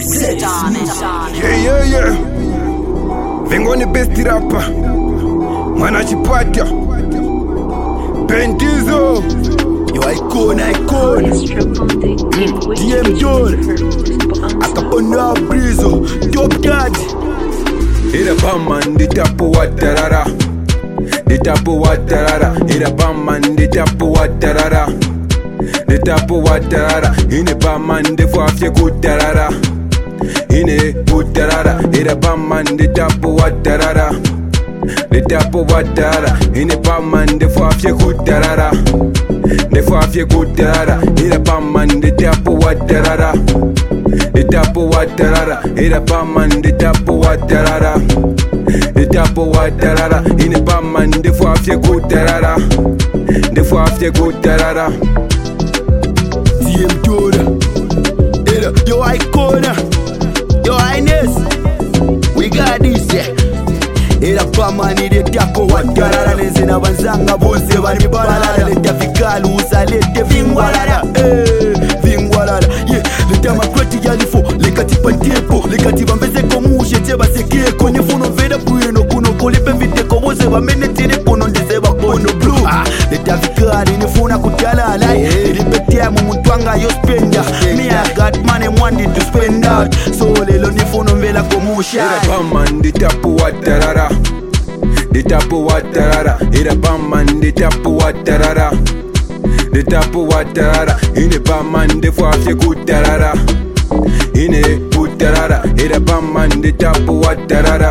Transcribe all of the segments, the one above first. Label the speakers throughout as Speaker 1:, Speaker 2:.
Speaker 1: Yeah. Vengo ni best rapper, mwana chipata Bentizo. Yo icon DM Joel Akapona Brizo Top Dad. Ira Baman di tapu watarara, di tapu watarara. Ira Baman di tapu watarara, di tapu watarara. Ine Baman di fafye kutarara, ine kutarara. Ira Baman di tapu watarara, di tapu watarara. Ine Baman di fafye kutarara, di fafye kutarara. Ira Baman di tapu watarara, di tapu watarara. Ira Baman di tapu watarara, di tapu watarara. Ine Baman di fafye kutarara, di fafye kutarara. DM Dora, yo icona, yo highness, we got this, yeah. Era Baman di tapu watarara. Nezina banzanga bose bari balala. Leta fikalu usalete vingwalala, vingwalala, yeah. Leta makweti yalifo, lekati pantepo, lekati bambeze komushe teba sekeko. Nefuno veda pueno kuno kolipe viteko boze bamene tine kono ndezeba kono blue. Leta fikali nefuna kutalala, lipetea mumuntwanga yo spenda. Me I got money wanted to spend out, so lelo nefuno vela komusha. Era Baman di tapu watarara, di tapu watarara. Ira Baman di tapu watarara, di tapu watarara. Ine Baman di fafye kutarara, ine kutarara. Ira Baman di tapu watarara,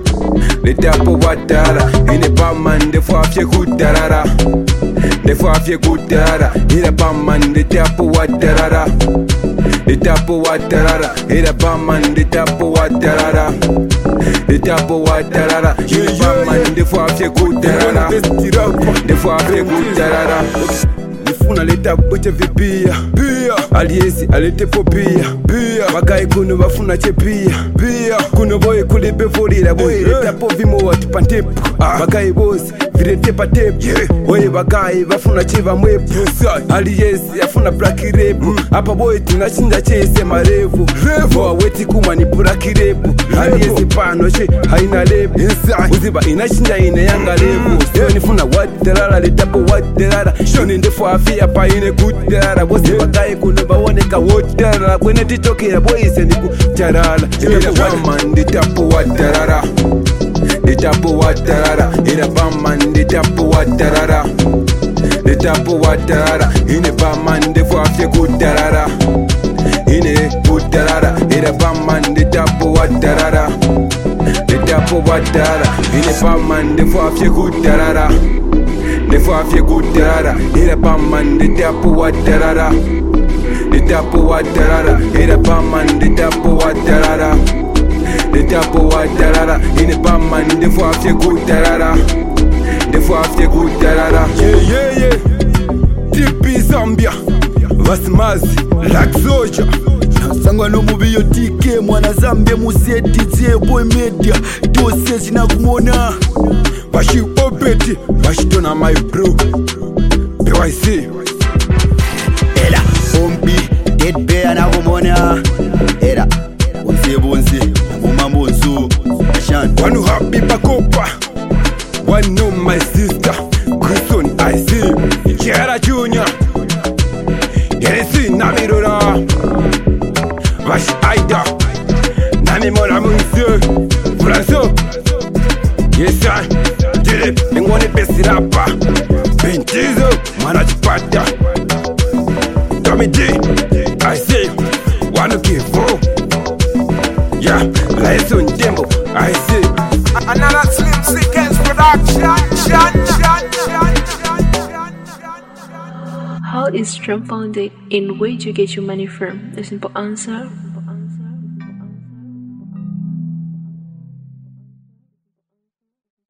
Speaker 1: di tapu watarara. Ine Baman di fafye kutarara, di fafye kutarara. Ira Baman di tapu watarara, di tapu watarara. Ira Baman di tapu watarara, di tapu watarara. Ine Baman di fafye kutarara, di fafye kutarara. Nifuna leta boche vipia, aliesi alete popia, wakai kuno wafuna chepia, kuno boy kulipe forira boy. Leta po vimo watu pantepu, wakai bosi virete patepu, oye wakai wafuna cheva mwepu, aliesi afuna braki repu. Hapa boy tunashinda chese marevu, boa weti kuma ni braki repu. Aliesi pano she haina lepu, uziba inashinda ine yanga repu. Seo nifuna waterara, leta po waterara. Shoni ndefu afia pa ine kutarara. Bose wakai kuno bawoneka waterara. Kwene titokera boy sendi kutarara. Ira Baman di tapu watarara, di tapu watarara. Ira Baman di tapu watarara, di tapu watarara. Ine Baman di fafye kutarara, ine kutarara. Ira Baman di tapu watarara, di tapu watarara. Ine Baman di fafye kutarara, di fafye kutarara. Ira Baman di tapu watarara, di tapu watarara. Ira Baman di tapu watarara, di tapu watarara. Ine Baman di fafye kutarara, di fafye kutarara. Yeah. TP Zambia, Vasimazi, Laxoja. Sangwa no mubi yo TK mwana Zambia musie DJ boy media. Dose zina kumona Bashi obeti, bashi tona my bro BYC. Ela, Ombi, Dead Bear na kumona. Ela, bonse, mbonsu Ashan. Wanu happy bakopa, one know my sister Kristen I see, Kiara Junior, Yeresi Namirora, Vash Aida, Nami Mona Monsieur, Franso. Yes sir, Dilip, Ngone best rapper, Bentizo, mwana chipata, Tommy D, I see, wanna give for. Yeah, Lyson Dembo, I see.
Speaker 2: Another Slim Seekers production.
Speaker 3: How is Trump founded and where do you get your money from? The simple answer